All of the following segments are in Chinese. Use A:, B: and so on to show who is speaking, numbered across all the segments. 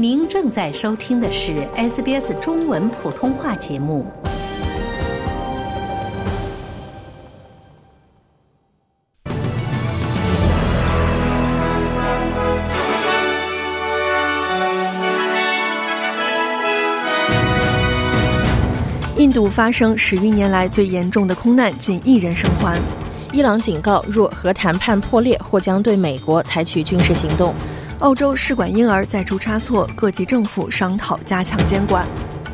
A: 您正在收听的是 SBS 中文普通话节目。
B: 印度发生10余年来最严重的空难，仅1人生还。
C: 伊朗警告，若核谈判破裂，或将对美国采取军事行动。
B: 澳洲试管婴儿再出差错，各级政府商讨加强监管。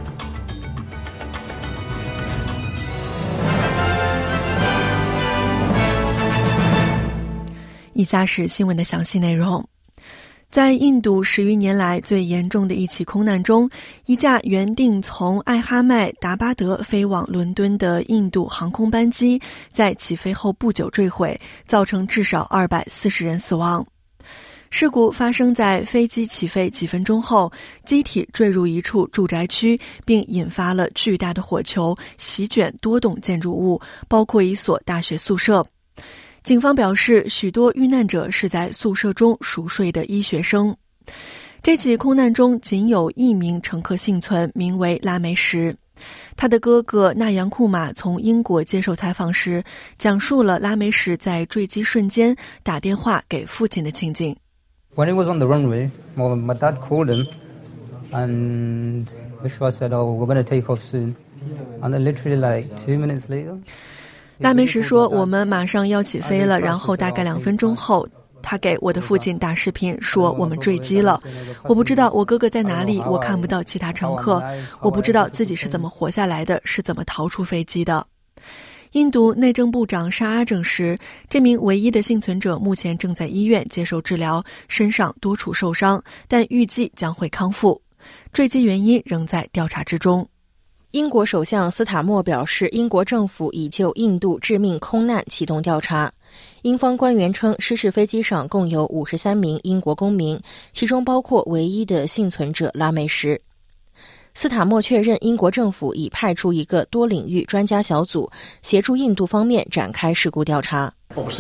B: 以下是新闻的详细内容。在印度10余年来最严重的一起空难中，一架原定从艾哈迈达巴德飞往伦敦的印度航空班机在起飞后不久坠毁，造成至少240人死亡。事故发生在飞机起飞几分钟后，机体坠入一处住宅区，并引发了巨大的火球，席卷多栋建筑物，包括一所大学宿舍。警方表示，许多遇难者是在宿舍中熟睡的医学生。这起空难中仅有1名乘客幸存，名为拉梅什。他的哥哥纳扬库马从英国接受采访时，讲述了拉梅什在坠机瞬间打电话给父亲的情景。
D: When he was on the runway, my dad called him and Vishwa said, "Oh, we're going to take off soon." And then literally like 2 minutes later,
B: 拉梅什说，我们马上要起飞了，然后大概2分钟后，他给我的父亲打视频说我们坠机了。我不知道我哥哥在哪里，我看不到其他乘客，我不知道自己是怎么活下来的，是怎么逃出飞机的。印度内政部长沙阿证实，这名唯一的幸存者目前正在医院接受治疗，身上多处受伤，但预计将会康复。坠机原因仍在调查之中。
C: 英国首相斯塔默表示，英国政府已就印度致命空难启动调查。英方官员称，失事飞机上共有53名英国公民，其中包括唯一的幸存者拉梅什。斯塔默确认，英国政府已派出一个多领域专家小组，协助印度方面展开事故调查。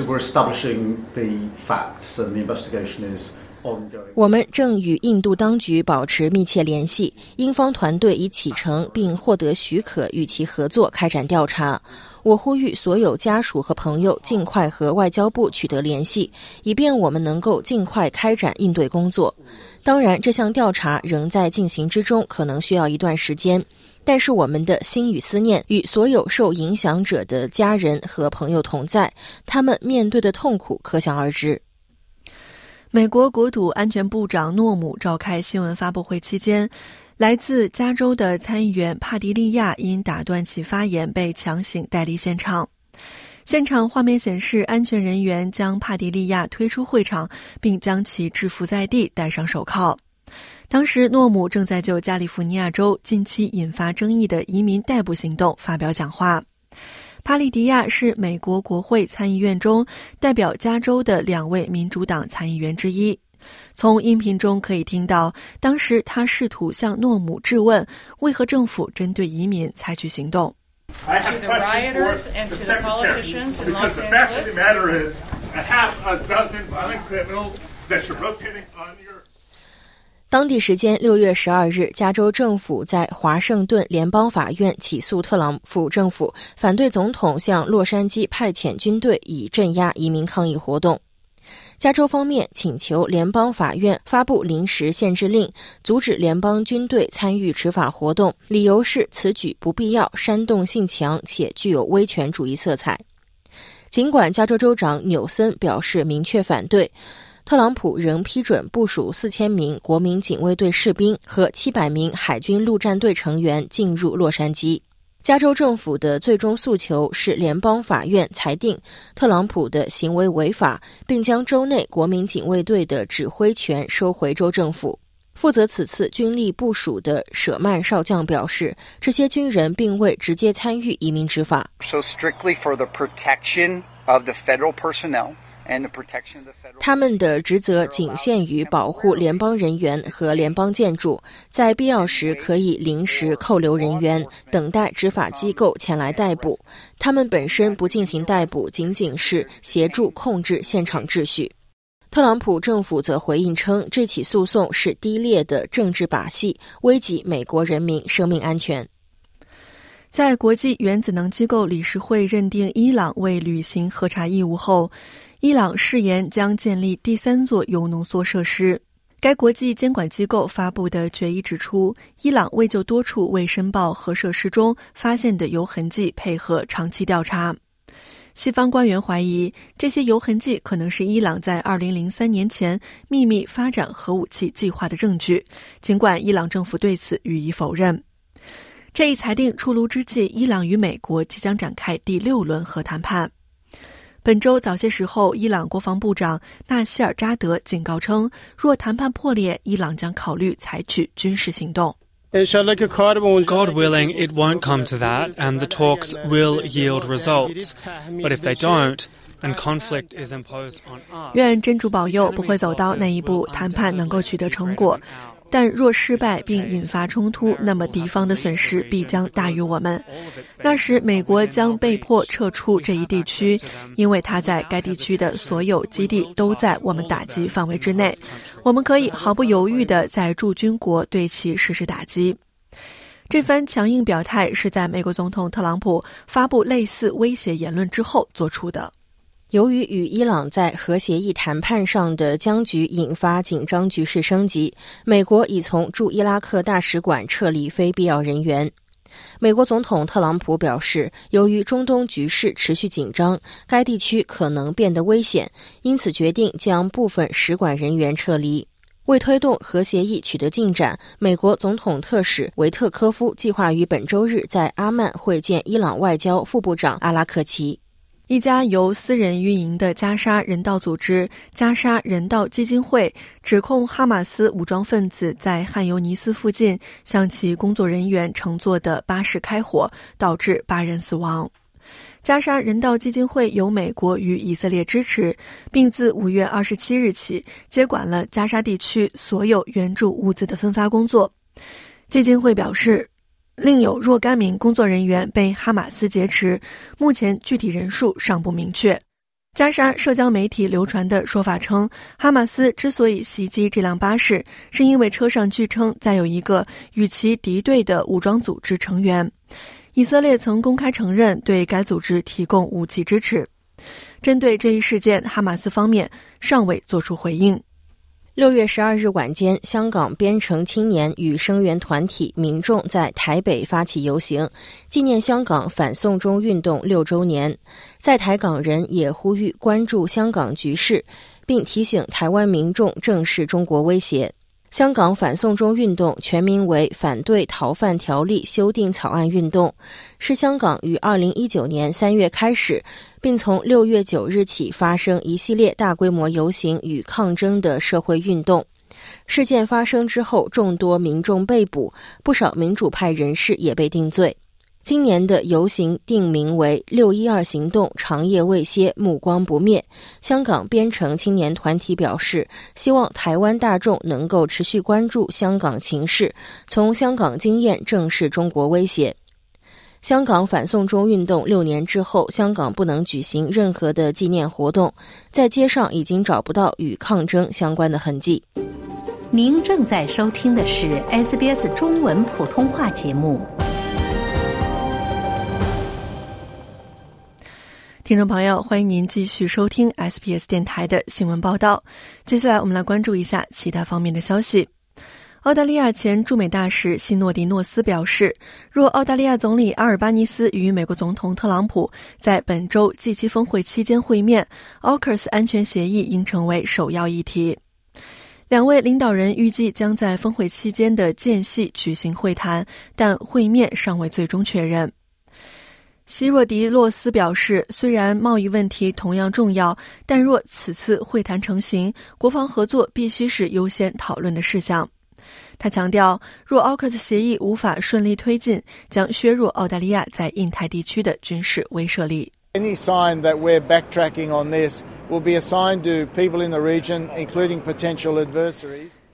C: 我们正与印度当局保持密切联系，英方团队已启程并获得许可与其合作开展调查。我呼吁所有家属和朋友尽快和外交部取得联系，以便我们能够尽快开展应对工作。当然，这项调查仍在进行之中，可能需要一段时间，但是我们的心与思念与所有受影响者的家人和朋友同在，他们面对的痛苦可想而知。
B: 美国国土安全部长诺姆召开新闻发布会期间，来自加州的参议员帕迪利亚因打断其发言被强行带离现场。现场画面显示，安全人员将帕迪利亚推出会场，并将其制服在地，戴上手铐。当时诺姆正在就加利福尼亚州近期引发争议的移民逮捕行动发表讲话。帕利迪亚是美国国会参议院中代表加州的2位民主党参议员之一。从音频中可以听到，当时他试图向诺姆质问为何政府针对移民采取行动。
E: To the rioters and to the politicians in Los Angeles. The matter is, a half a dozen violent criminals that are rotating on your.
C: 当地时间6月12日，加州政府在华盛顿联邦法院起诉特朗普政府，反对总统向洛杉矶派遣军队以镇压移民抗议活动。加州方面请求联邦法院发布临时限制令，阻止联邦军队参与执法活动，理由是此举不必要、煽动性强且具有威权主义色彩。尽管加州州长纽森表示明确反对，特朗普仍批准部署4000名国民警卫队士兵和700名海军陆战队成员进入洛杉矶。加州政府的最终诉求是联邦法院裁定特朗普的行为违法，并将州内国民警卫队的指挥权收回州政府。负责此次军力部署的舍曼少将表示，这些军人并未直接参与移民执法。
F: So strictly for the protection of the federal personnel.
C: 他们的职责仅限于保护联邦人员和联邦建筑，在必要时可以临时扣留人员，等待执法机构前来逮捕。他们本身不进行逮捕，仅仅是协助控制现场秩序。 特朗普政府则回应称，这起诉讼是低劣的政治把戏，危及美国人民生命安全。
B: 在国际原子能机构理事会认定伊朗未履行核查义务后，伊朗誓言将建立第3座铀浓缩设施。该国际监管机构发布的决议指出，伊朗未就多处未申报核设施中发现的铀痕迹配合长期调查。西方官员怀疑，这些铀痕迹可能是伊朗在2003年前秘密发展核武器计划的证据，尽管伊朗政府对此予以否认。这一裁定出炉之际，伊朗与美国即将展开第6轮核谈判。本周早些时候，伊朗国防部长纳希尔扎德警告称，若谈判破裂，伊朗将考虑采取军事行动。
G: God willing, it won't come to that, and the talks will yield results. But if they don't, and conflict is imposed on us,
B: 愿真主保佑不会走到那一步，谈判能够取得成果。但若失败并引发冲突，那么敌方的损失必将大于我们。那时美国将被迫撤出这一地区，因为它在该地区的所有基地都在我们打击范围之内，我们可以毫不犹豫地在驻军国对其实施打击。这番强硬表态是在美国总统特朗普发布类似威胁言论之后做出的。
C: 由于与伊朗在核协议谈判上的僵局引发紧张局势升级，美国已从驻伊拉克大使馆撤离非必要人员。美国总统特朗普表示，由于中东局势持续紧张，该地区可能变得危险，因此决定将部分使馆人员撤离。为推动核协议取得进展，美国总统特使维特科夫计划于本周日在阿曼会见伊朗外交副部长阿拉克齐。
B: 一家由私人运营的加沙人道组织加沙人道基金会指控哈马斯武装分子在汉尤尼斯附近向其工作人员乘坐的巴士开火，导致8人死亡。加沙人道基金会由美国与以色列支持，并自5月27日起接管了加沙地区所有援助物资的分发工作。基金会表示，另有若干名工作人员被哈马斯劫持，目前具体人数尚不明确。加沙社交媒体流传的说法称，哈马斯之所以袭击这辆巴士，是因为车上据称载有一个与其敌对的武装组织成员。以色列曾公开承认对该组织提供武器支持。针对这一事件，哈马斯方面尚未作出回应。
C: 6月12日晚间，香港编程青年与声援团体民众在台北发起游行，纪念香港反送中运动6周年。在台港人也呼吁关注香港局势，并提醒台湾民众正视中国威胁。香港反送中运动全名为反对逃犯条例修订草案运动，是香港于2019年3月开始，并从6月9日起发生一系列大规模游行与抗争的社会运动。事件发生之后，众多民众被捕，不少民主派人士也被定罪。今年的游行定名为612行动，长夜未歇，目光不灭。香港编程青年团体表示，希望台湾大众能够持续关注香港情势，从香港经验正视中国威胁。香港反送中运动6年之后，香港不能举行任何的纪念活动，在街上已经找不到与抗争相关的痕迹。
A: 您正在收听的是 SBS 中文普通话节目。
B: 听众朋友，欢迎您继续收听 SBS 电台的新闻报道。接下来我们来关注一下其他方面的消息。澳大利亚前驻美大使希诺迪诺斯表示，若澳大利亚总理阿尔巴尼斯与美国总统特朗普在本周G7峰会期间会面， AUKUS 安全协议应成为首要议题。两位领导人预计将在峰会期间的间隙举行会谈，但会面尚未最终确认。希若迪洛斯表示，虽然贸易问题同样重要，但若此次会谈成型，国防合作必须是优先讨论的事项。他强调，若 AUKUS 协议无法顺利推进，将削弱澳大利亚在印太地区的军事威慑力。
H: Any sign that we're backtracking on this will be a sign to people in the region, including potential adversaries.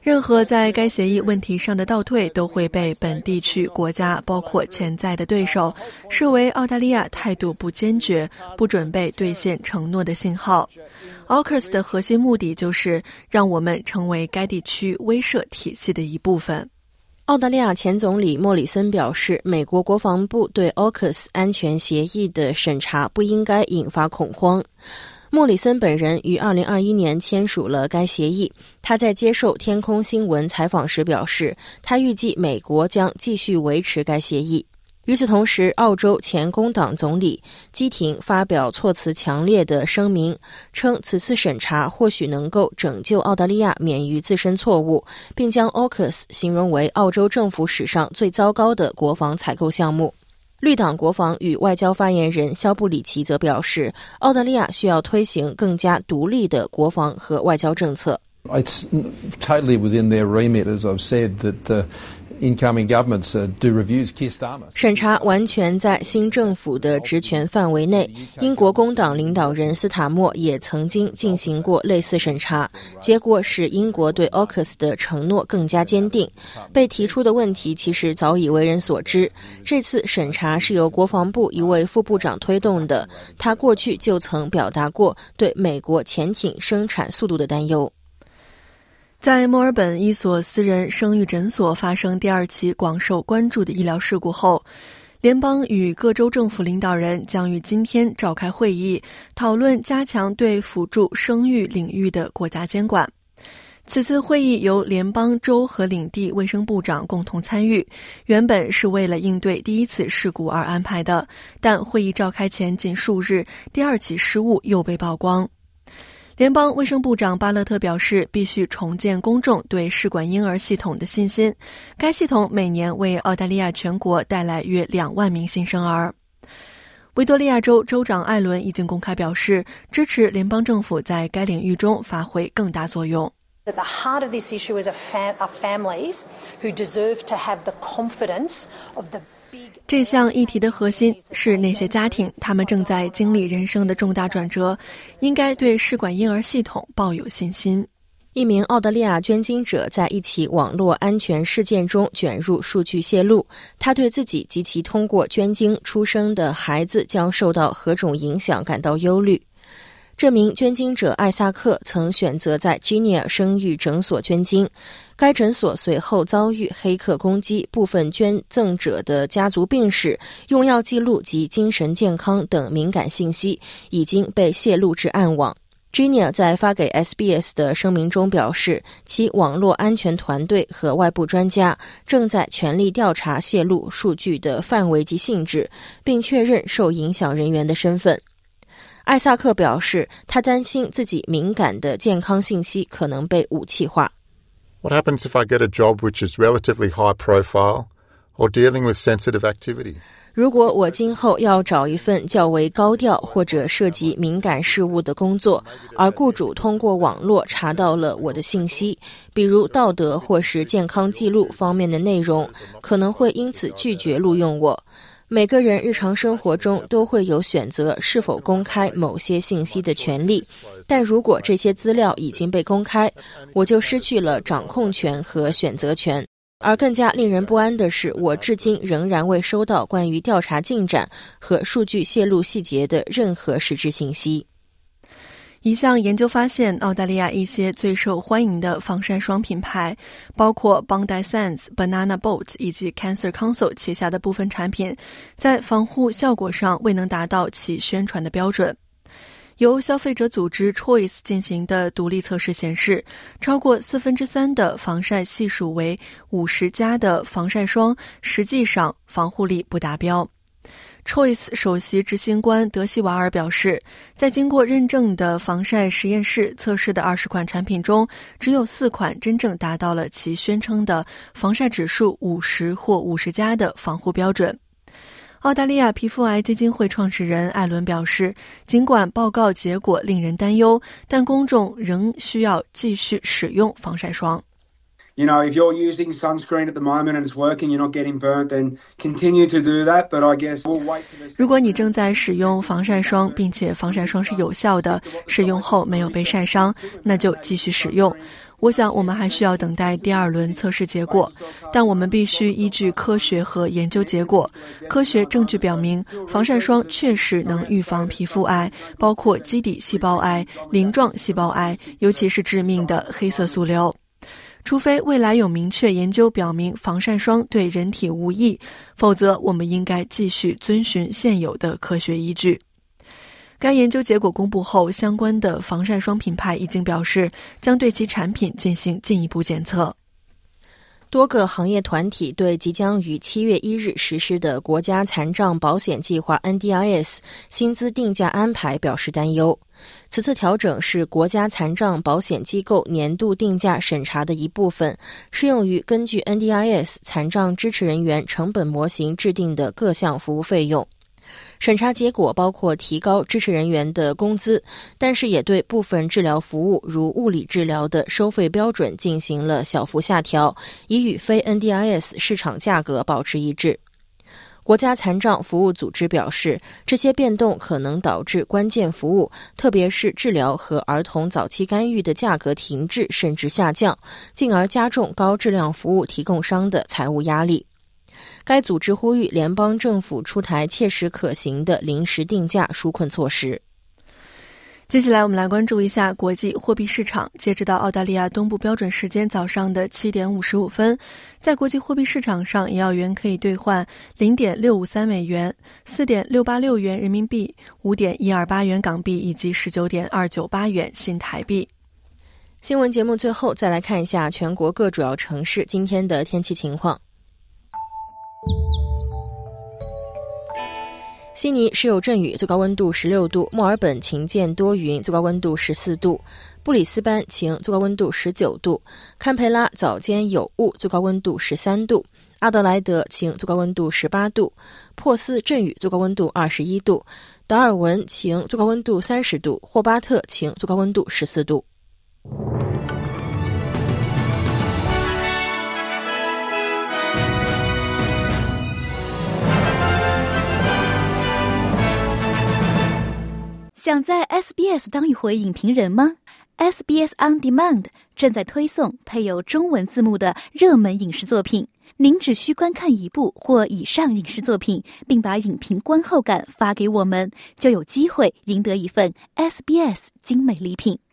B: 任何在该协议问题上的倒退都会被本地区国家，包括潜在的对手，视为澳大利亚态度不坚决、不准备兑现承诺的信号。AUKUS 的核心目的就是让我们成为该地区威慑体系的一部分。
C: 澳大利亚前总理莫里森表示，美国国防部对 AUKUS 安全协议的审查不应该引发恐慌。莫里森本人于2021年签署了该协议。他在接受天空新闻采访时表示，他预计美国将继续维持该协议。与此同时，澳洲前工党总理基廷发表措辞强烈的声明，称此次审查或许能够拯救澳大利亚免于自身错误，并将 AUKUS 形容为澳洲政府史上最糟糕的国防采购项目。绿党国防与外交发言人肖布里奇则表示，澳大利亚需要推行更加独立的国防和外交政策。
H: It's totally within their remit, as I've said, that incoming governments do reviews. Keir Starmer
C: 审查完全在新政府的职权范围内。英国工党领导人斯塔默也曾经进行过类似审查，结果使英国对 AUKUS 的承诺更加坚定。被提出的问题其实早已为人所知，这次审查是由国防部一位副部长推动的，他过去就曾表达过对美国潜艇生产速度的担忧。
B: 在墨尔本一所私人生育诊所发生第二起广受关注的医疗事故后，联邦与各州政府领导人将于今天召开会议，讨论加强对辅助生育领域的国家监管。此次会议由联邦、州和领地卫生部长共同参与，原本是为了应对第一次事故而安排的，但会议召开前仅数日，第二起失误又被曝光。联邦卫生部长巴勒特表示，必须重建公众对试管婴儿系统的信心。该系统每年为澳大利亚全国带来约2万名新生儿。维多利亚州州长艾伦已经公开表示，支持联邦政府在该领域中发挥更大作用。
I: At the heart of this issue are families who deserve to have the confidence of the
B: 这项议题的核心是那些家庭，他们正在经历人生的重大转折，应该对试管婴儿系统抱有信心。
C: 一名澳大利亚捐精者在一起网络安全事件中卷入数据泄露，他对自己及其通过捐精出生的孩子将受到何种影响感到忧虑。这名捐精者艾萨克曾选择在吉尼尔生育诊所捐精，该诊所随后遭遇黑客攻击，部分捐赠者的家族病史、用药记录及精神健康等敏感信息已经被泄露至暗网。吉尼尔在发给 SBS 的声明中表示，其网络安全团队和外部专家正在全力调查泄露数据的范围及性质，并确认受影响人员的身份。艾萨克表示，他担心自己敏感的健康信息可能被武器化。
J: What happens if I get a job which is relatively high profile or dealing with sensitive activity?
C: 如果我今后要找一份较为高调或者涉及敏感事务的工作，而雇主通过网络查到了我的信息，比如道德或是健康记录方面的内容，可能会因此拒绝录用我。每个人日常生活中都会有选择是否公开某些信息的权利，但如果这些资料已经被公开，我就失去了掌控权和选择权。而更加令人不安的是，我至今仍然未收到关于调查进展和数据泄露细节的任何实质信息。
B: 一项研究发现，澳大利亚一些最受欢迎的防晒霜品牌，包括 Bondi Sands、Banana Boat 以及 Cancer Council 旗下的部分产品，在防护效果上未能达到其宣传的标准。由消费者组织 Choice 进行的独立测试显示，超过3%的防晒系数为50加的防晒霜实际上防护力不达标。Choice 首席执行官德西瓦尔表示，在经过认证的防晒实验室测试的20款产品中，只有4款真正达到了其宣称的防晒指数50或50加的防护标准。澳大利亚皮肤癌基金会创始人艾伦表示，尽管报告结果令人担忧，但公众仍需要继续使用防晒霜。
K: You know, if you're using sunscreen at the moment and it's working, you're not getting burnt, then continue to do that. But I guess we'll wait for this.
B: 如果你正在使用防晒霜，并且防晒霜是有效的，使用后没有被晒伤，那就继续使用。我想我们还需要等待第2轮测试结果，但我们必须依据科学和研究结果。科学证据表明，防晒霜确实能预防皮肤癌，包括基底细胞癌、鳞状细胞癌，尤其是致命的黑色素瘤。除非未来有明确研究表明防晒霜对人体无益，否则我们应该继续遵循现有的科学依据。该研究结果公布后，相关的防晒霜品牌已经表示将对其产品进行进一步检测。
C: 多个行业团体对即将于7月1日实施的国家残障保险计划 NDIS 薪资定价安排表示担忧。此次调整是国家残障保险机构年度定价审查的一部分，适用于根据 NDIS 残障支持人员成本模型制定的各项服务费用。审查结果包括提高支持人员的工资，但是也对部分治疗服务如物理治疗的收费标准进行了小幅下调，以与非 NDIS 市场价格保持一致。国家残障服务组织表示，这些变动可能导致关键服务，特别是治疗和儿童早期干预的价格停滞甚至下降，进而加重高质量服务提供商的财务压力。该组织呼吁联邦政府出台切实可行的临时定价纾困措施。
B: 接下来我们来关注一下国际货币市场。截止到澳大利亚东部标准时间早上的7点55分，在国际货币市场上，1澳元可以兑换 0.653 美元、4.686元人民币、5.128元港币以及 19.298 元新台币。
C: 新闻节目最后再来看一下全国各主要城市今天的天气情况。悉尼时有阵雨，最高温度16度；墨尔本晴间多云，最高温度14度；布里斯班晴，最高温度19度；堪培拉早间有雾，最高温度13度；阿德莱德晴，最高温度18度；珀斯阵雨，最高温度21度；达尔文晴，最高温度30度；霍巴特晴，最高温度14度。
L: 想在 SBS 当一回影评人吗？ SBS On Demand 正在推送配有中文字幕的热门影视作品，您只需观看一部或以上影视作品，并把影评观后感发给我们，就有机会赢得一份 SBS 精美礼品。